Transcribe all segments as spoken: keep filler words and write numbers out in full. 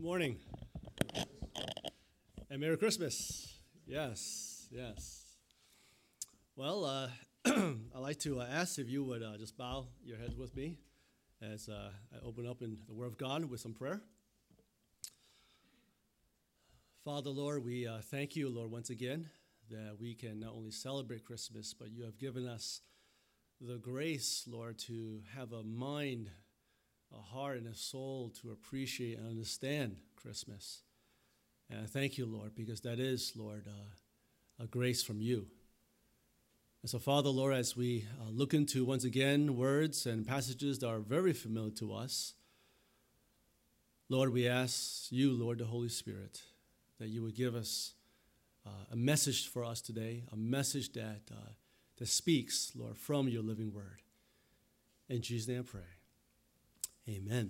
Morning. And Merry Christmas. Yes, yes. Well, uh, I'd like to uh, ask if you would uh, just bow your heads with me as uh, I open up in the Word of God with some prayer. Father, Lord, we uh, thank you, Lord, once again, that we can not only celebrate Christmas, but you have given us the grace, Lord, to have a mind, a heart, and a soul to appreciate and understand Christmas. And I thank you, Lord, because that is, Lord, uh, a grace from you. And so, Father, Lord, as we uh, look into, once again, words and passages that are very familiar to us, Lord, we ask you, Lord, the Holy Spirit, that you would give us uh, a message for us today, a message that, uh, that speaks, Lord, from your living word. In Jesus' name I pray. Amen.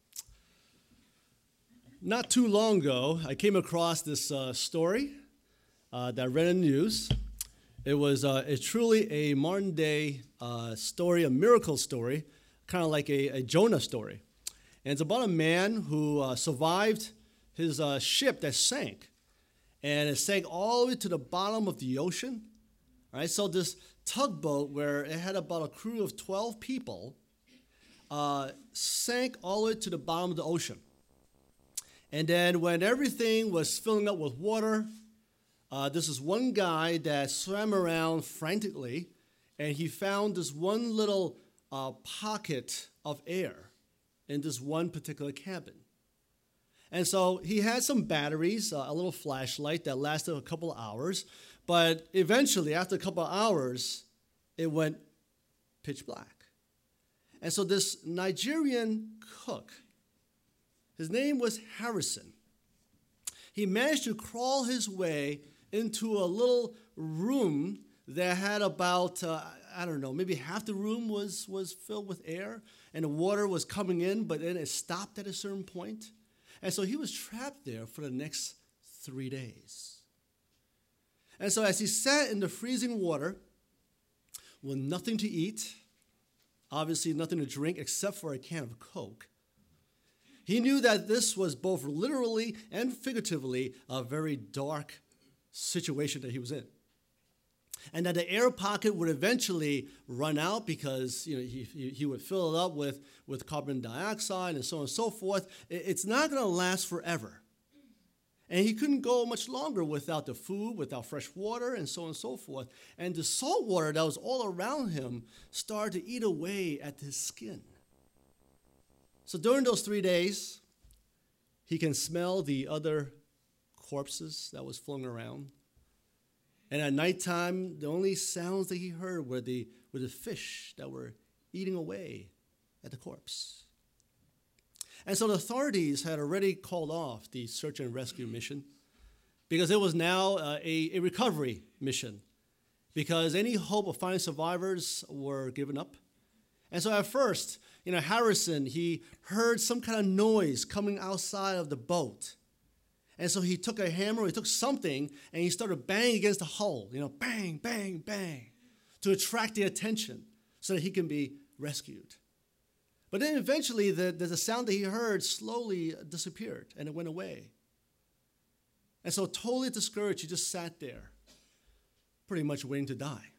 Not too long ago, I came across this uh, story uh, that I read in the news. It was uh, it's truly a modern-day uh, story, a miracle story, kind of like a, a Jonah story. And it's about a man who uh, survived his uh, ship that sank. And it sank all the way to the bottom of the ocean. All right, so this tugboat, where it had about a crew of twelve people, Uh, sank all the way to the bottom of the ocean. And then when everything was filling up with water, uh, this is one guy that swam around frantically, and he found this one little uh, pocket of air in this one particular cabin. And so he had some batteries, uh, a little flashlight that lasted a couple of hours, but eventually, after a couple of hours, it went pitch black. And so this Nigerian cook, his name was Harrison. He managed to crawl his way into a little room that had about, uh, I don't know, maybe half the room was, was filled with air, and the water was coming in, but then it stopped at a certain point. And so he was trapped there for the next three days. And so as he sat in the freezing water with nothing to eat, obviously nothing to drink except for a can of Coke, he knew that this was both literally and figuratively a very dark situation that he was in. And that the air pocket would eventually run out because you know he, he, he would fill it up with, with carbon dioxide and so on and so forth. It's not going to last forever. And he couldn't go much longer without the food, without fresh water, and so on and so forth. And the salt water that was all around him started to eat away at his skin. So during those three days, he can smell the other corpses that was floating around. And at nighttime, the only sounds that he heard were the, were the fish that were eating away at the corpse. And so the authorities had already called off the search and rescue mission because it was now uh, a, a recovery mission because any hope of finding survivors were given up. And so at first, you know, Harrison, he heard some kind of noise coming outside of the boat. And so he took a hammer, he took something, and he started banging against the hull, you know, bang, bang, bang, to attract the attention so that he can be rescued. But then eventually, the, the, the sound that he heard slowly disappeared, and it went away. And so totally discouraged, he just sat there, pretty much waiting to die.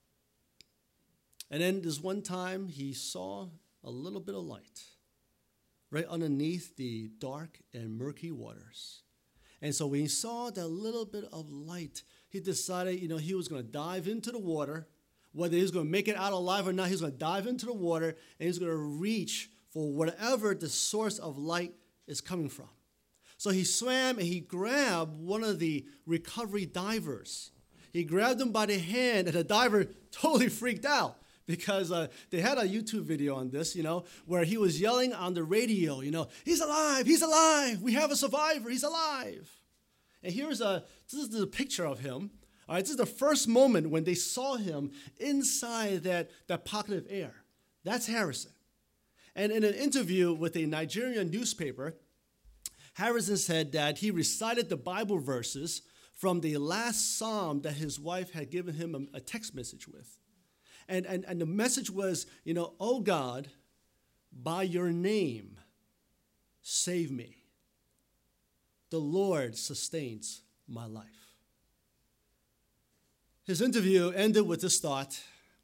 And then this one time, he saw a little bit of light right underneath the dark and murky waters. And so when he saw that little bit of light, he decided, you know, he was going to dive into the water. Whether he's going to make it out alive or not, he's going to dive into the water and he's going to reach for whatever the source of light is coming from. So he swam and he grabbed one of the recovery divers. He grabbed him by the hand, and the diver totally freaked out because uh, they had a YouTube video on this, you know, where he was yelling on the radio, you know, he's alive, he's alive, we have a survivor, he's alive. And here's a, this is the picture of him. All right, this is the first moment when they saw him inside that, that pocket of air. That's Harrison. And in an interview with a Nigerian newspaper, Harrison said that he recited the Bible verses from the last psalm that his wife had given him a, a text message with. And, and, and the message was, you know, oh God, by your name, save me. the Lord sustains my life. His interview ended with this thought.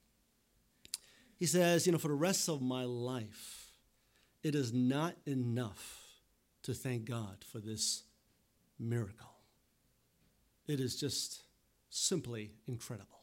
He says, you know, for the rest of my life, it is not enough to thank God for this miracle. It is just simply incredible.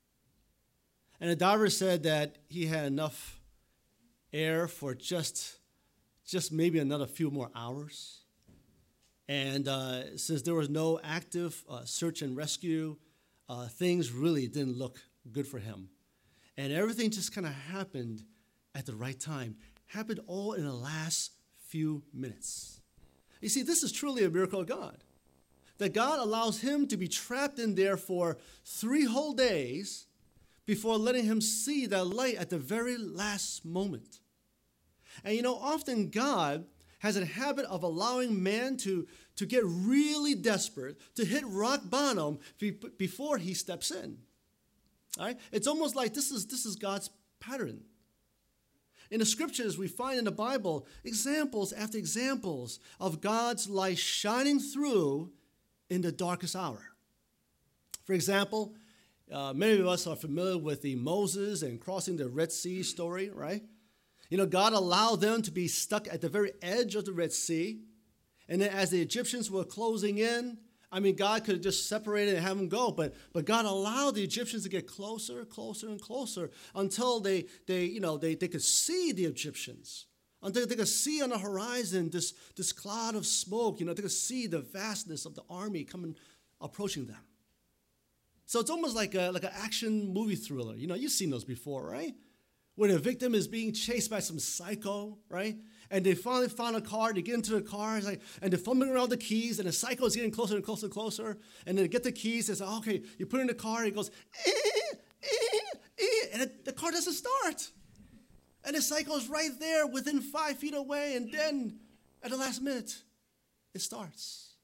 And the diver said that he had enough air for just, just maybe another few more hours. And uh, since there was no active uh, search and rescue, uh, things really didn't look good for him. And everything just kind of happened at the right time, happened all in the last few minutes. You see, this is truly a miracle of God, that God allows him to be trapped in there for three whole days before letting him see that light at the very last moment. And you know, often God has a habit of allowing man to, to get really desperate, to hit rock bottom be, before he steps in. All right? It's almost like this is, this is God's pattern. In the scriptures, we find in the Bible examples after examples of God's light shining through in the darkest hour. For example, uh, many of us are familiar with the Moses and crossing the Red Sea story, right? You know, God allowed them to be stuck at the very edge of the Red Sea. And then as the Egyptians were closing in, I mean, God could have just separated and have them go, but but God allowed the Egyptians to get closer, closer, and closer until they, they you know, they, they could see the Egyptians, until they could see on the horizon this, this cloud of smoke, you know, they could see the vastness of the army coming, approaching them. So it's almost like a, like an action movie thriller. You know, you've seen those before, right? Where the victim is being chased by some psycho, right? And they finally found a car, they get into the car, it's like, and they're fumbling around the keys, and the psycho is getting closer and closer and closer. And then they get the keys, they say, okay, you put it in the car, it goes, eh, eh, eh, and it, the car doesn't start. And the psycho is right there within five feet away, and then at the last minute, it starts.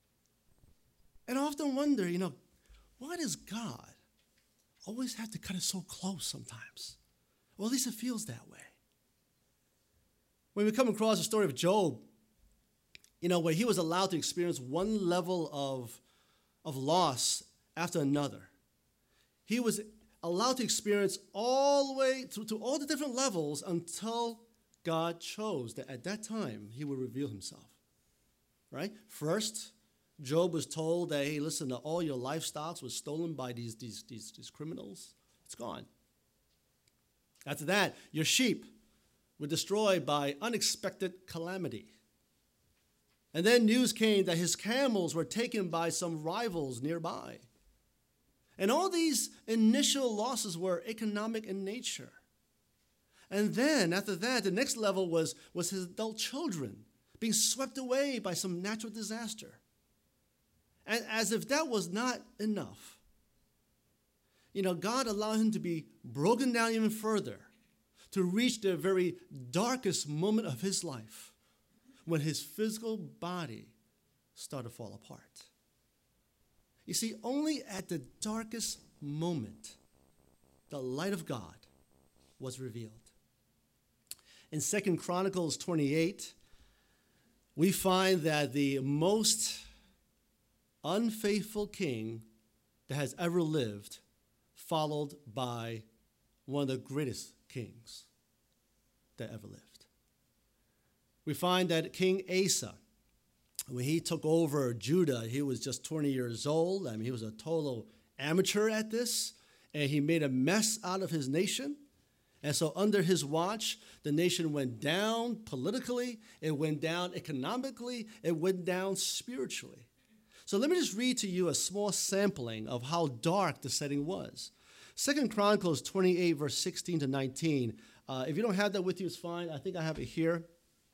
And I often wonder, you know, why does God always have to cut it so close sometimes? Well, at least it feels that way. When we come across the story of Job, you know, where he was allowed to experience one level of, of loss after another. He was allowed to experience all the way through to all the different levels until God chose that at that time he would reveal himself. Right? First, Job was told that, hey, listen, all your livestock was stolen by these, these, these, these criminals. It's gone. After that, your sheep were destroyed by unexpected calamity. And then news came that his camels were taken by some rivals nearby. And all these initial losses were economic in nature. And then, after that, the next level was, was his adult children being swept away by some natural disaster. And as if that was not enough, you know, God allowed him to be broken down even further, to reach the very darkest moment of his life, when his physical body started to fall apart. You see, only at the darkest moment, the light of God was revealed. In Second Chronicles twenty-eight, we find that the most unfaithful king that has ever lived, followed by one of the greatest kings that ever lived. We find that King Asa, when he took over Judah, he was just twenty years old. I mean, he was a total amateur at this, and he made a mess out of his nation. And so under his watch, the nation went down politically, it went down economically, it went down spiritually. So let me just read to you a small sampling of how dark the setting was. Second Chronicles twenty-eight, verse sixteen to nineteen. Uh, if you don't have that with you, it's fine. I think I have it here.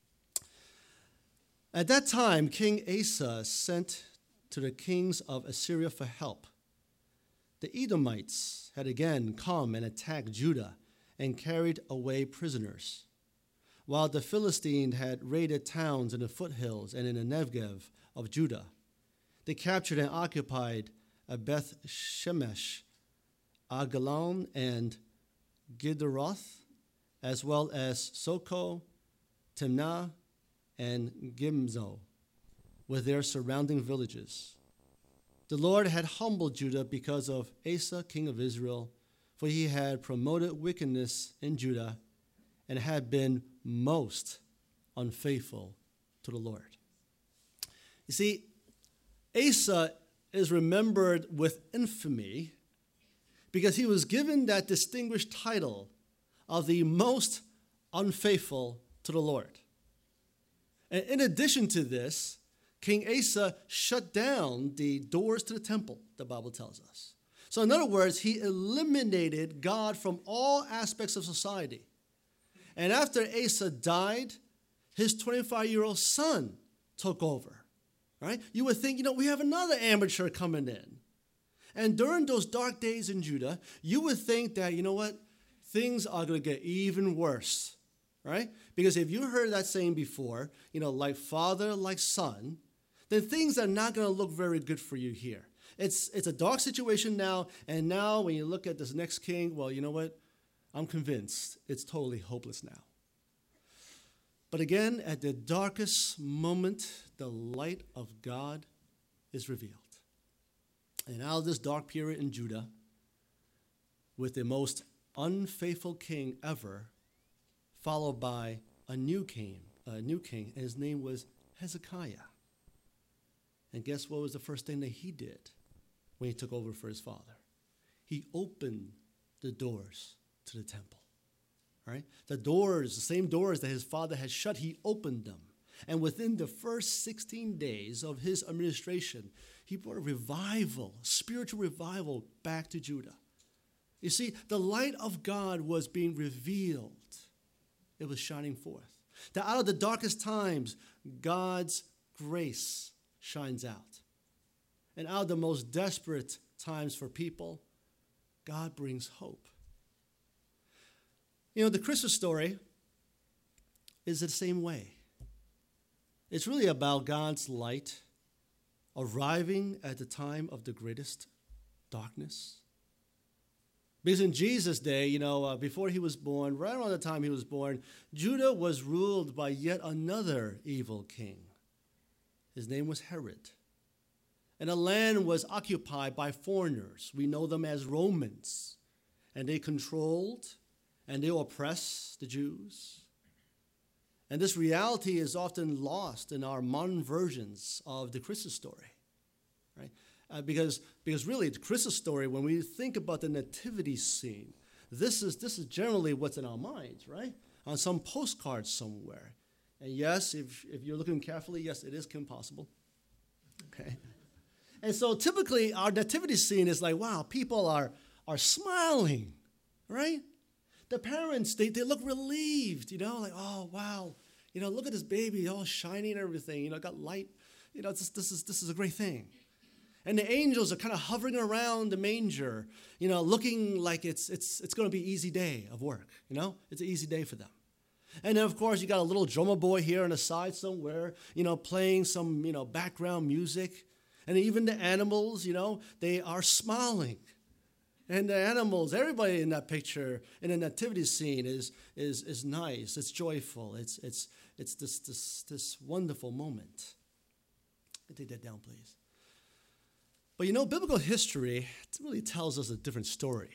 At that time, King Asa sent to the kings of Assyria for help. The Edomites had again come and attacked Judah and carried away prisoners, while the Philistines had raided towns in the foothills and in the Negev of Judah. They captured and occupied Beth Shemesh, Agalon, and Gederoth, as well as Soko, Timnah, and Gimzo. with their surrounding villages. The Lord had humbled Judah because of Asa, king of Israel, for he had promoted wickedness in Judah and had been most unfaithful to the Lord. You see, Asa is remembered with infamy because he was given that distinguished title of the most unfaithful to the Lord. And in addition to this, King Asa shut down the doors to the temple, the Bible tells us. So in other words, he eliminated God from all aspects of society. And after Asa died, his twenty-five-year-old son took over, right? You would think, you know, we have another amateur coming in. And during those dark days in Judah, you would think that, you know what, things are going to get even worse, right? Because if you heard that saying before, you know, like father, like son, then things are not going to look very good for you here. It's, it's a dark situation now, and now when you look at this next king, well, you know what? I'm convinced it's totally hopeless now. But again, at the darkest moment, the light of God is revealed. And out of this dark period in Judah, with the most unfaithful king ever, followed by a new king, a new king, and his name was Hezekiah. And guess what was the first thing that he did when he took over for his father? He opened the doors to the temple, right? The doors, the same doors that his father had shut, he opened them. And within the first sixteen days of his administration, he brought a revival, spiritual revival back to Judah. You see, the light of God was being revealed. It was shining forth. That out of the darkest times, God's grace shines out. And out of the most desperate times for people, God brings hope. You know, the Christmas story is the same way. It's really about God's light arriving at the time of the greatest darkness. Because in Jesus' day, you know, uh, before he was born, right around the time he was born, Judah was ruled by yet another evil king. His name was Herod. And the land was occupied by foreigners. We know them as Romans. And they controlled and they oppressed the Jews. And this reality is often lost in our modern versions of the Christmas story, right? Uh, because, because really, the Christmas story, when we think about the nativity scene, this is, this is generally what's in our minds, right? On some postcard somewhere. And yes, if, if you're looking carefully, yes, it is Kim Possible. Okay. And so typically, our nativity scene is like, wow, people are, are smiling, right? The parents, they, they look relieved, you know, like, oh, wow, you know, look at this baby, all shiny and everything, you know, got light, you know, this, this, is, this is a great thing. And the angels are kind of hovering around the manger, you know, looking like it's, it's, it's going to be an easy day of work, you know, it's an easy day for them. And then, of course, you got a little drummer boy here on the side somewhere, you know, playing some, you know, background music. And even the animals, you know, they are smiling. And the animals, everybody in that picture, in the nativity scene is, is, is nice, it's joyful, it's, it's, it's this, this, this wonderful moment. Take that down, please. But you know, biblical history really tells us a different story.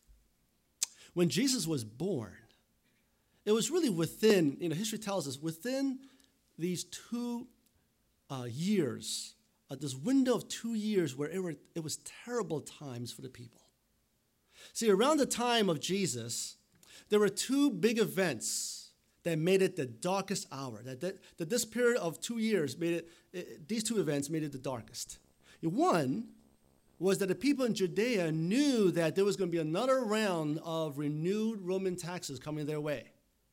When Jesus was born, it was really within, you know, history tells us, within these two uh, years, uh, this window of two years where it, were, it was terrible times for the people. See, around the time of Jesus, there were two big events that made it the darkest hour. That, that, that this period of two years made it, it, these two events made it the darkest. One was that the people in Judea knew that there was going to be another round of renewed Roman taxes coming their way.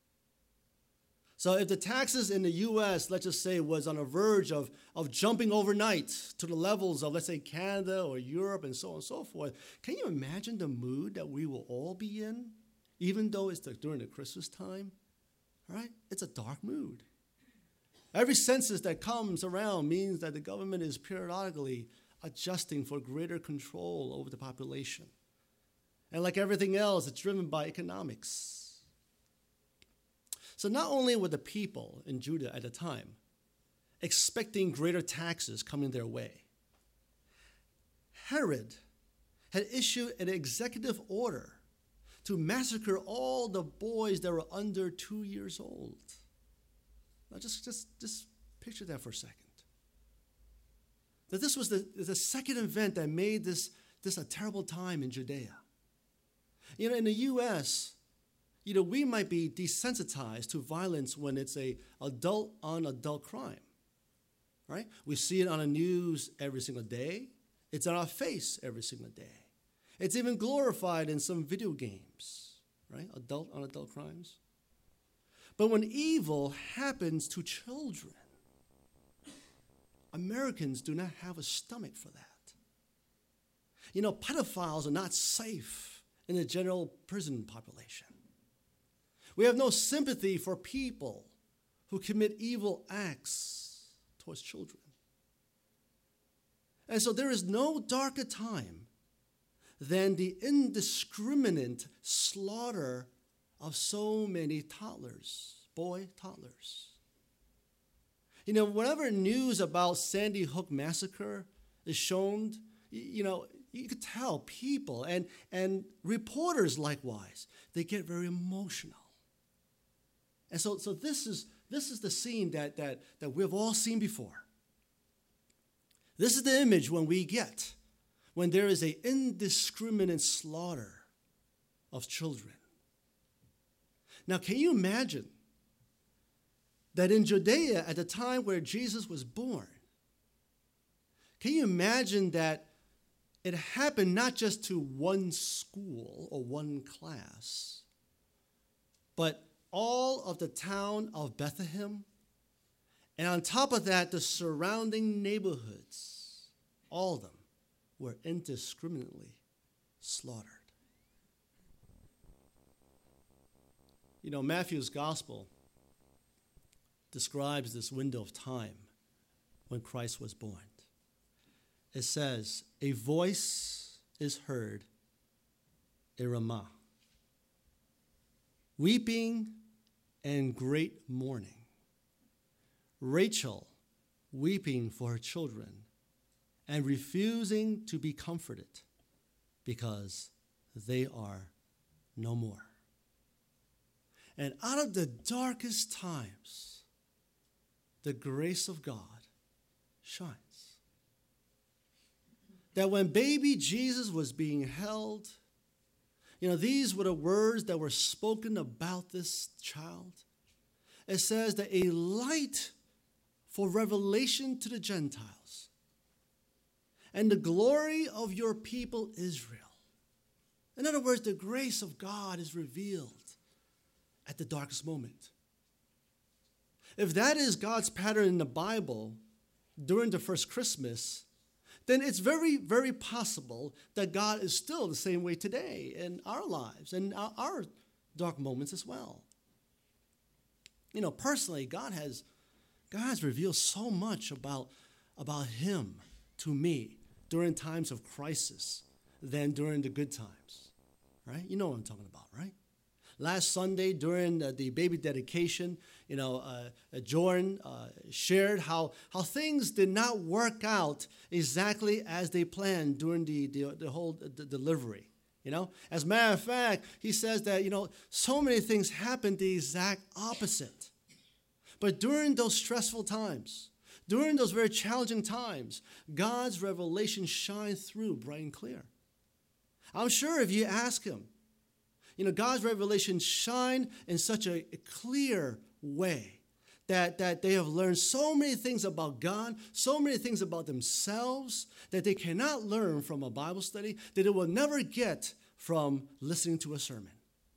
So if the taxes in the U S, let's just say, was on the verge of, of jumping overnight to the levels of, let's say, Canada or Europe and so on and so forth, can you imagine the mood that we will all be in, even though it's the, during the Christmas time? Right? It's a dark mood. Every census that comes around means that the government is periodically adjusting for greater control over the population. And like everything else, it's driven by economics. So not only were the people in Judah at the time expecting greater taxes coming their way. Herod had issued an executive order to massacre all the boys that were under two years old. Now just, just, just picture that for a second. That this was the, the second event that made this, this a terrible time in Judea. You know, in the U S, you know, we might be desensitized to violence when it's a adult-on-adult crime, right? We see it on the news every single day. It's on our face every single day. It's even glorified in some video games, right? Adult-on-adult crimes. But when evil happens to children, Americans do not have a stomach for that. You know, pedophiles are not safe in the general prison population. We have no sympathy for people who commit evil acts towards children. And so there is no darker time than the indiscriminate slaughter of so many toddlers, boy toddlers. You know, whenever news about Sandy Hook massacre is shown, you know, you could tell people and, and reporters likewise, they get very emotional. And so, so this is this is the scene that, that, that we've all seen before. This is the image when we get when there is an indiscriminate slaughter of children. Now, can you imagine that in Judea at the time where Jesus was born, can you imagine that it happened not just to one school or one class, but all of the town of Bethlehem, and on top of that, the surrounding neighborhoods, all of them were indiscriminately slaughtered. You know, Matthew's gospel describes this window of time when Christ was born. It says, a voice is heard in Ramah, weeping and great mourning. Rachel weeping for her children and refusing to be comforted because they are no more. And out of the darkest times, the grace of God shines. That when baby Jesus was being held, you know, these were the words that were spoken about this child. It says that a light for revelation to the Gentiles and the glory of your people Israel. In other words, the grace of God is revealed at the darkest moment. If that is God's pattern in the Bible during the first Christmas, then it's very, very possible that God is still the same way today in our lives and our, our dark moments as well. You know, personally, God has, God has revealed so much about, about him to me during times of crisis than during the good times, right? You know what I'm talking about, right? Last Sunday during the, the baby dedication, you know, uh, Jordan uh, shared how, how things did not work out exactly as they planned during the, the, the whole the delivery, you know. As a matter of fact, he says that, you know, so many things happened the exact opposite. But during those stressful times, during those very challenging times, God's revelation shines through bright and clear. I'm sure if you ask him, you know, God's revelation shine in such a, a clear way that, that they have learned so many things about God, so many things about themselves that they cannot learn from a Bible study, that they will never get from listening to a sermon.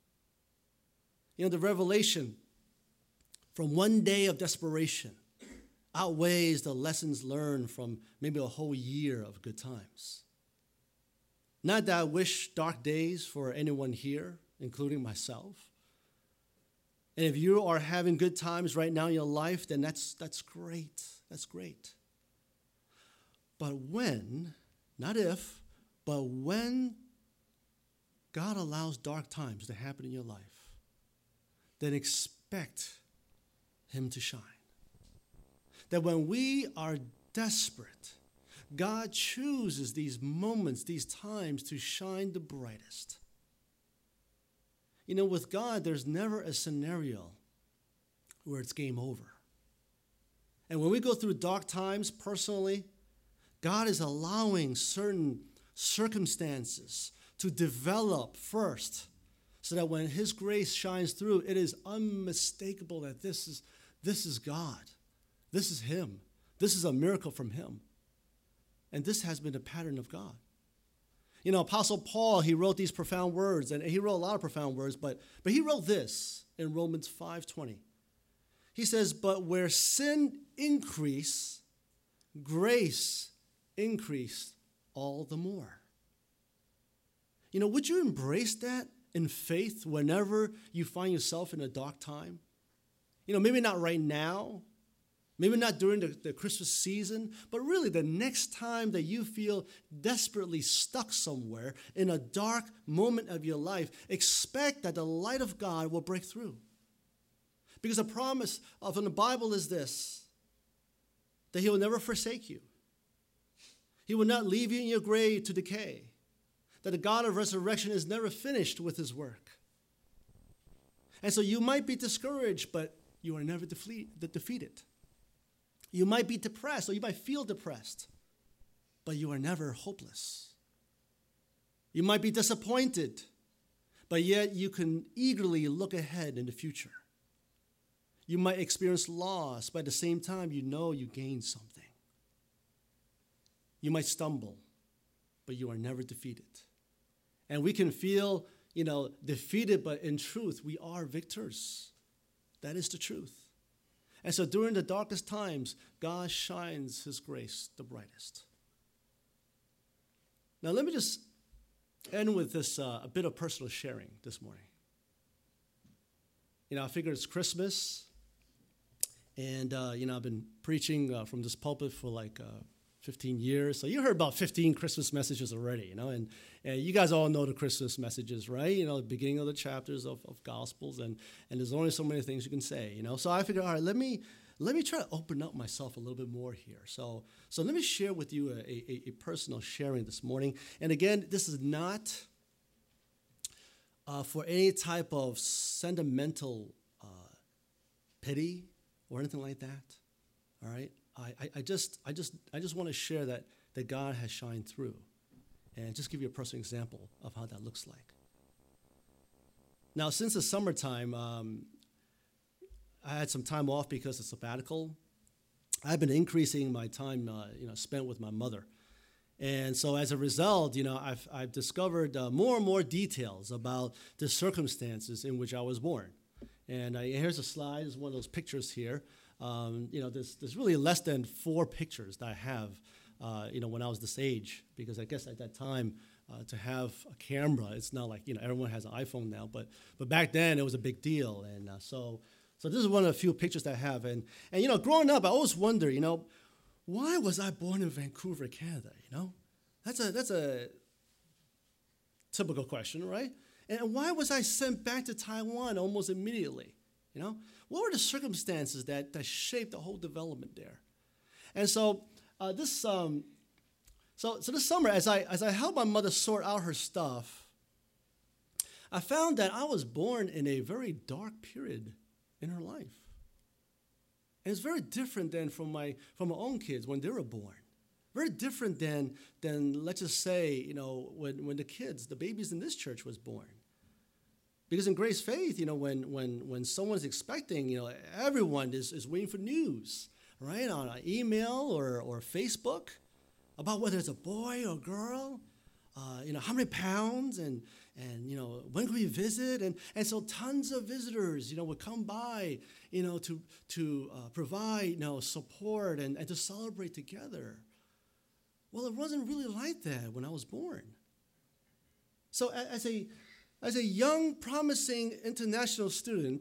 You know, the revelation from one day of desperation outweighs the lessons learned from maybe a whole year of good times. Not that I wish dark days for anyone here, including myself. And if you are having good times right now in your life, then that's, that's great. That's great. But when, not if, but when God allows dark times to happen in your life, then expect him to shine. that when we are desperate, God chooses these moments, these times to shine the brightest. You know, with God, there's never a scenario where it's game over. And when we go through dark times personally, God is allowing certain circumstances to develop first so that when his grace shines through, it is unmistakable that this is, this is God. This is him. This is a miracle from him. And this has been a pattern of God. You know, Apostle Paul, he wrote these profound words, and he wrote a lot of profound words, but, but he wrote this in Romans five twenty. He says, but where sin increased, grace increased all the more. You know, would you embrace that in faith whenever you find yourself in a dark time? You know, maybe not right now, maybe not during the, the Christmas season, but really the next time that you feel desperately stuck somewhere in a dark moment of your life, expect that the light of God will break through. Because the promise of in the Bible is this, that he will never forsake you. He will not leave you in your grave to decay. That the God of resurrection is never finished with his work. And so you might be discouraged, but you are never defeated. You might be depressed, or you might feel depressed, but you are never hopeless. You might be disappointed, but yet you can eagerly look ahead in the future. You might experience loss, but at the same time, you know you gained something. You might stumble, but you are never defeated. And we can feel, you know, defeated, but in truth, we are victors. That is the truth. And so during the darkest times, God shines his grace the brightest. Now, let me just end with this, uh, a bit of personal sharing this morning. You know, I figured it's Christmas. And, uh, you know, I've been preaching uh, from this pulpit for like uh, fifteen years. So you heard about fifteen Christmas messages already, you know. And, and you guys all know the Christmas messages, right? You know, the beginning of the chapters of, of Gospels. And, and there's only so many things you can say, you know. So I figured, all right, let me let me try to open up myself a little bit more here. So, so let me share with you a, a, a personal sharing this morning. And again, this is not uh, for any type of sentimental uh, pity or anything like that, all right? I, I, I just I just I just want to share that that God has shined through, and just give you a personal example of how that looks like. Now, since the summertime, um, I had some time off because of sabbatical. I've been increasing my time, uh, you know, spent with my mother, and so as a result, you know, I've I've discovered uh, more and more details about the circumstances in which I was born. And uh, here's a slide. It's one of those pictures here. Um, you know, there's there's really less than four pictures that I have, uh, you know, when I was this age, because I guess at that time uh, to have a camera, it's not like, you know, everyone has an iPhone now, but but back then it was a big deal. And uh, so so this is one of the few pictures that I have. And, and, you know, growing up, I always wonder, you know, why was I born in Vancouver, Canada, you know? That's a that's a typical question, right? And why was I sent back to Taiwan almost immediately? You know, what were the circumstances that, that shaped the whole development there? And so uh, this, um, so so this summer, as I as I helped my mother sort out her stuff, I found that I was born in a very dark period in her life. And it's very different than from my from my own kids when they were born. Very different than than let's just say, you know, when when the kids, the babies in this church was born. Because in Grace Faith, you know, when when when someone's expecting, you know, everyone is, is waiting for news, right, on an email or, or Facebook about whether it's a boy or girl, uh, you know, how many pounds and, and you know, when can we visit? And and so tons of visitors, you know, would come by, you know, to to uh, provide, you know, support and, and to celebrate together. Well, it wasn't really like that when I was born. So as a As a young, promising international student,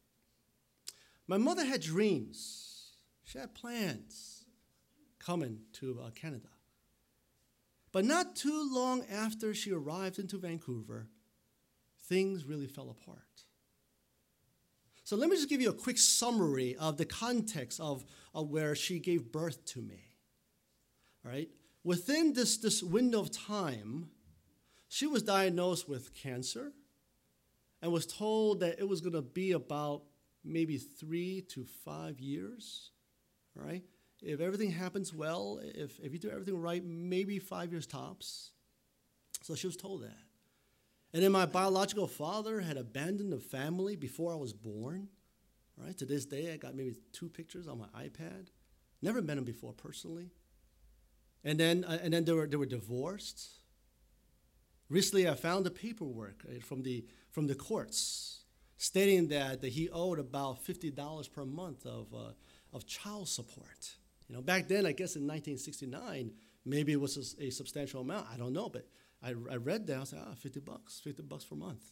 my mother had dreams. She had plans coming to uh, Canada. But not too long after she arrived into Vancouver, things really fell apart. So let me just give you a quick summary of the context of, of where she gave birth to me. All right? Within this, this window of time, she was diagnosed with cancer and was told that it was going to be about maybe three to five years. All right? If everything happens well, if, if you do everything right, maybe five years tops. So she was told that. And then my biological father had abandoned the family before I was born. Right? To this day, I got maybe two pictures on my iPad. Never met him before personally. And then, uh, and then they were they were divorced. Recently, I found the paperwork right, from the from the courts stating that, that he owed about fifty dollars per month of uh, of child support. You know, back then, I guess in nineteen sixty-nine, maybe it was a, a substantial amount. I don't know, but I, I read that. I was like, ah, fifty bucks, fifty bucks per month.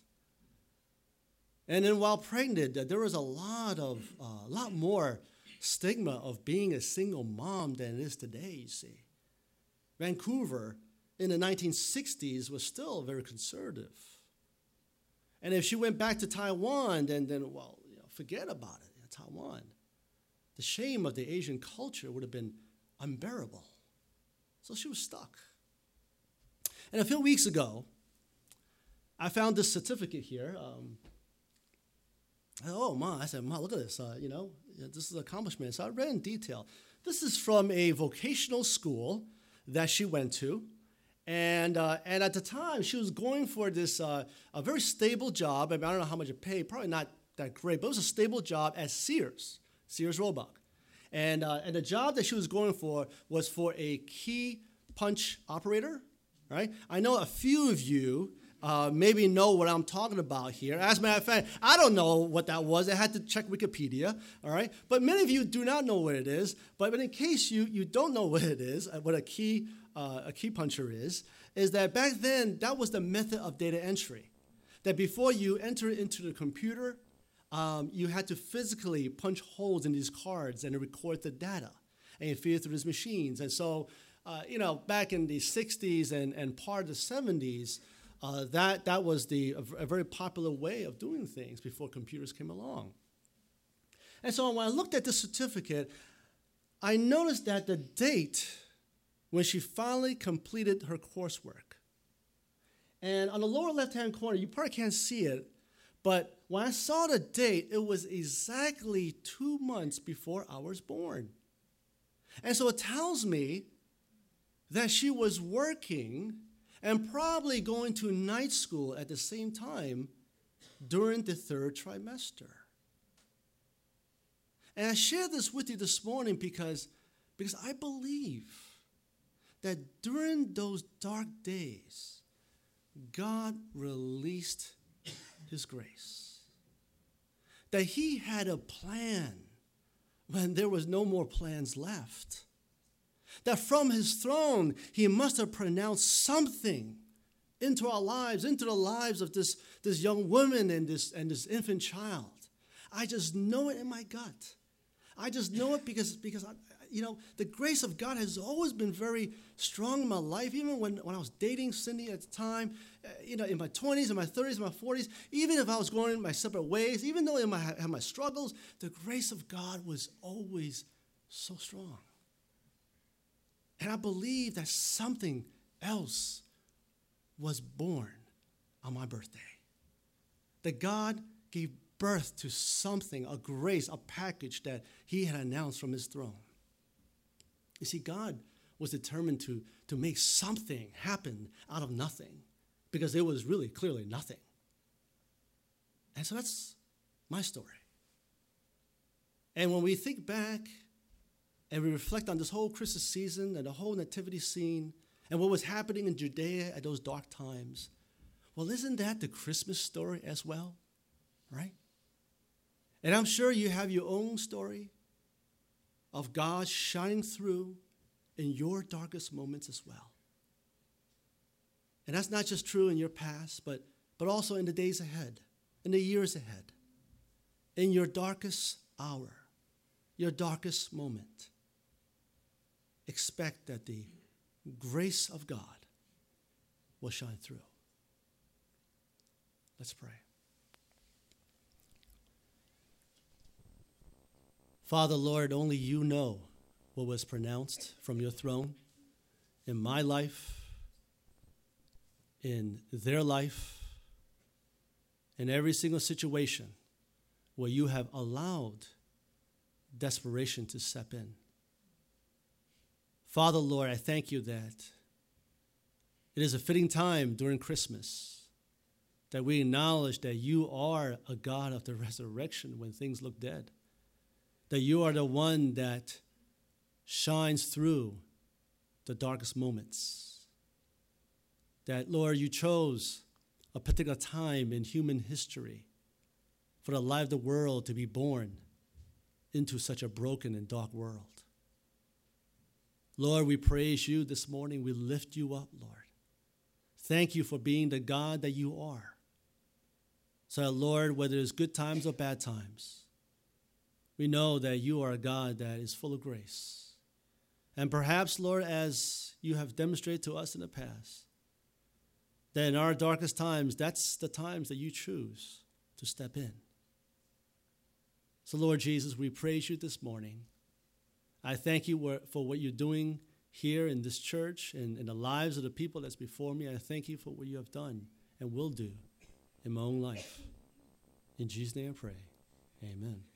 And then while pregnant, there was a lot of, a uh, lot more stigma of being a single mom than it is today, you see. Vancouver in the nineteen sixties was still very conservative. And if she went back to Taiwan, then, then well, you know, forget about it, you know, Taiwan. The shame of the Asian culture would have been unbearable. So she was stuck. And a few weeks ago, I found this certificate here. Um, oh, Ma, I said, Ma, look at this. Uh, you know, this is an accomplishment. So I read in detail. This is from a vocational school that she went to. And uh, and at the time, she was going for this uh, a very stable job. I mean, I don't know how much it paid. Probably not that great, but it was a stable job at Sears, Sears Roebuck. And, uh, and the job that she was going for was for a key punch operator, right? I know a few of you uh, maybe know what I'm talking about here. As a matter of fact, I don't know what that was. I had to check Wikipedia, all right? But many of you do not know what it is. But, but in case you, you don't know what it is, what a key uh, a key puncher is, is that back then, that was the method of data entry. That before you enter into the computer, um, you had to physically punch holes in these cards and record the data and you feed it through these machines. And so, uh, you know, back in the sixties and, and part of the seventies, uh, that, that was the, a, a very popular way of doing things before computers came along. And so when I looked at this certificate, I noticed that the date when she finally completed her coursework. And on the lower left-hand corner, you probably can't see it, but when I saw the date, it was exactly two months before I was born. And so it tells me that she was working and probably going to night school at the same time during the third trimester. And I share this with you this morning because, because I believe that during those dark days, God released his grace. That he had a plan when there was no more plans left. That from his throne, he must have pronounced something into our lives, into the lives of this, this young woman and this, and this infant child. I just know it in my gut. I just know it because, because I, you know, the grace of God has always been very strong in my life, even when, when I was dating Cindy at the time, uh, you know, in my twenties, in my thirties, in my forties, even if I was going my separate ways, even though I had my struggles, the grace of God was always so strong. And I believe that something else was born on my birthday. That God gave birth to something, a grace, a package that he had announced from his throne. You see, God was determined to, to make something happen out of nothing because there was really clearly nothing. And so that's my story. And when we think back and we reflect on this whole Christmas season and the whole nativity scene and what was happening in Judea at those dark times, well, isn't that the Christmas story as well, right? And I'm sure you have your own story of God shining through in your darkest moments as well. And that's not just true in your past, but, but also in the days ahead, in the years ahead, in your darkest hour, your darkest moment. Expect that the grace of God will shine through. Let's pray. Father, Lord, only you know what was pronounced from your throne in my life, in their life, in every single situation where you have allowed desperation to step in. Father, Lord, I thank you that it is a fitting time during Christmas that we acknowledge that you are a God of the resurrection when things look dead, that you are the one that shines through the darkest moments, that, Lord, you chose a particular time in human history for the life of the world to be born into such a broken and dark world. Lord, we praise you this morning. We lift you up, Lord. Thank you for being the God that you are. So, Lord, whether it's good times or bad times, we know that you are a God that is full of grace. And perhaps, Lord, as you have demonstrated to us in the past, that in our darkest times, that's the times that you choose to step in. So, Lord Jesus, we praise you this morning. I thank you for what you're doing here in this church and in the lives of the people that's before me. I thank you for what you have done and will do in my own life. In Jesus' name I pray. Amen.